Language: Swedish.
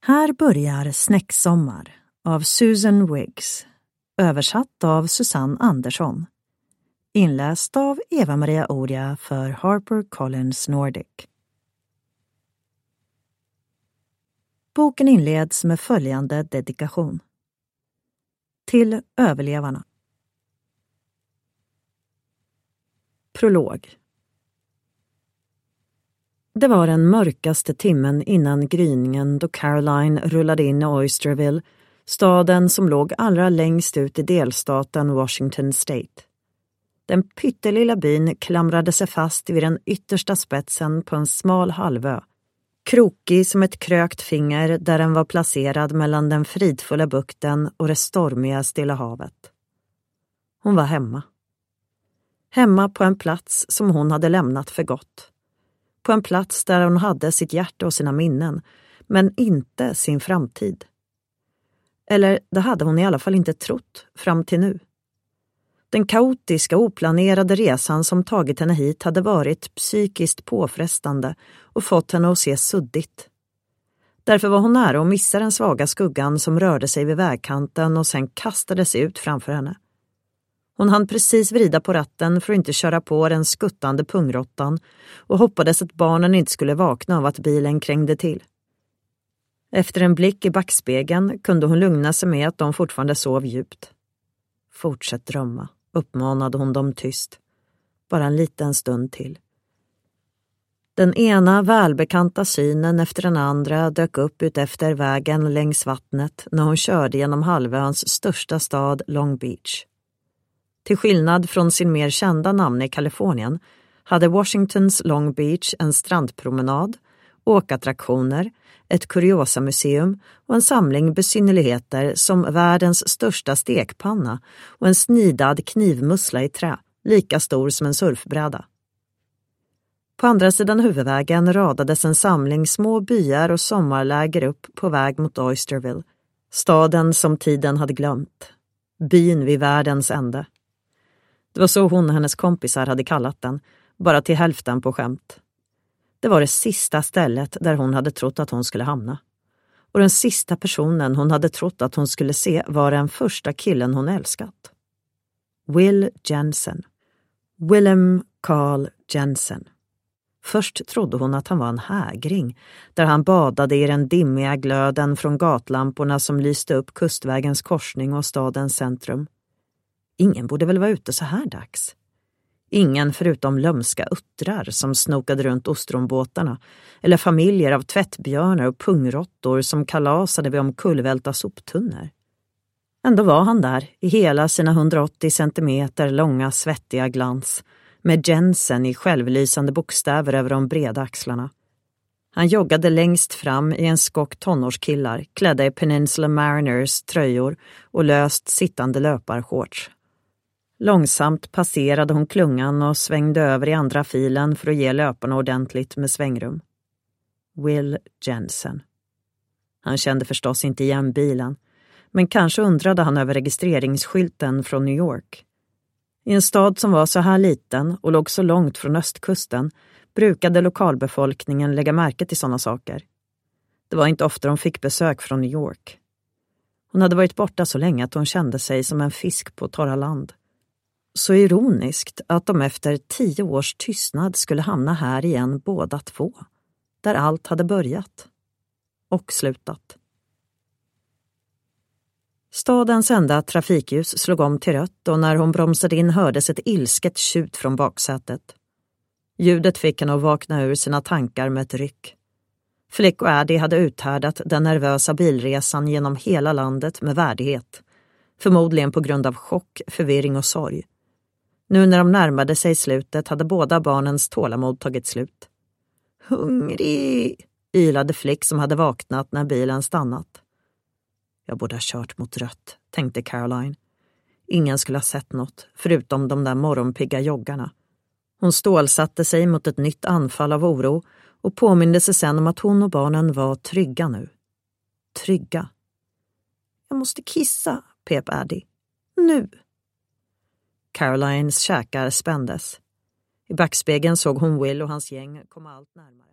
Här börjar Snäcksommar av Susan Wiggs, översatt av Susanne Andersson. Inläst av Eva-Maria Oria för HarperCollins Nordic. Boken inleds med följande dedikation. Till överlevarna. Prolog. Det var den mörkaste timmen innan gryningen då Caroline rullade in i Oysterville, staden som låg allra längst ut i delstaten Washington State. Den pyttelilla byn klamrade sig fast vid den yttersta spetsen på en smal halvö, krokig som ett krökt finger där den var placerad mellan den fridfulla bukten och det stormiga Stilla havet. Hon var hemma. Hemma på en plats som hon hade lämnat för gott. På en plats där hon hade sitt hjärta och sina minnen, men inte sin framtid. Eller det hade hon i alla fall inte trott fram till nu. Den kaotiska, oplanerade resan som tagit henne hit hade varit psykiskt påfrestande och fått henne att se suddigt. Därför var hon nära att missa den svaga skuggan som rörde sig vid vägkanten och sen kastade sig ut framför henne. Hon hann precis vrida på ratten för att inte köra på den skuttande pungrottan och hoppades att barnen inte skulle vakna av att bilen krängde till. Efter en blick i backspegeln kunde hon lugna sig med att de fortfarande sov djupt. Fortsätt drömma, uppmanade hon dem tyst. Bara en liten stund till. Den ena välbekanta synen efter den andra dök upp ut efter vägen längs vattnet när hon körde genom halvöns största stad Long Beach. Till skillnad från sin mer kända namn i Kalifornien hade Washingtons Long Beach en strandpromenad, åkattraktioner, ett kuriosamuseum och en samling besynnerligheter som världens största stekpanna och en snidad knivmussla i trä, lika stor som en surfbräda. På andra sidan huvudvägen radades en samling små byar och sommarläger upp på väg mot Oysterville, staden som tiden hade glömt, byn vid världens ände. Det var så hon och hennes kompisar hade kallat den, bara till hälften på skämt. Det var det sista stället där hon hade trott att hon skulle hamna. Och den sista personen hon hade trott att hon skulle se var den första killen hon älskat. Will Jensen. Willem Carl Jensen. Först trodde hon att han var en hägring, där han badade i den dimmiga glöden från gatlamporna som lyste upp kustvägens korsning och stadens centrum. Ingen borde väl vara ute så här dags. Ingen förutom lömska uttrar som snokade runt ostronbåtarna eller familjer av tvättbjörnar och pungrottor som kalasade vid omkullvälta soptunnor. Ändå var han där i hela sina 180 centimeter långa svettiga glans med Jensen i självlysande bokstäver över de breda axlarna. Han joggade längst fram i en skock tonårskillar klädda i Peninsula Mariners tröjor och löst sittande löparshorts. Långsamt passerade hon klungan och svängde över i andra filen för att ge löparna ordentligt med svängrum. Will Jensen. Han kände förstås inte igen bilen, men kanske undrade han över registreringsskylten från New York. I en stad som var så här liten och låg så långt från östkusten brukade lokalbefolkningen lägga märke till sådana saker. Det var inte ofta de fick besök från New York. Hon hade varit borta så länge att hon kände sig som en fisk på torra land. Så ironiskt att de efter 10 års tystnad skulle hamna här igen båda två, där allt hade börjat och slutat. Stadens enda trafikljus slog om till rött och när hon bromsade in hördes ett ilsket tjut från baksätet. Ljudet fick henne att vakna ur sina tankar med ett ryck. Flick och Addie hade uthärdat den nervösa bilresan genom hela landet med värdighet, förmodligen på grund av chock, förvirring och sorg. Nu när de närmade sig slutet hade båda barnens tålamod tagit slut. Hungrig, ylade Flick som hade vaknat när bilen stannat. Jag borde ha kört mot rött, tänkte Caroline. Ingen skulle ha sett något, förutom de där morgonpigga joggarna. Hon stålsatte sig mot ett nytt anfall av oro och påminde sig sen om att hon och barnen var trygga nu. Trygga. Jag måste kissa, pep Addie. Nu. Carolines käkar spändes. I backspegeln såg hon Will och hans gäng komma allt närmare.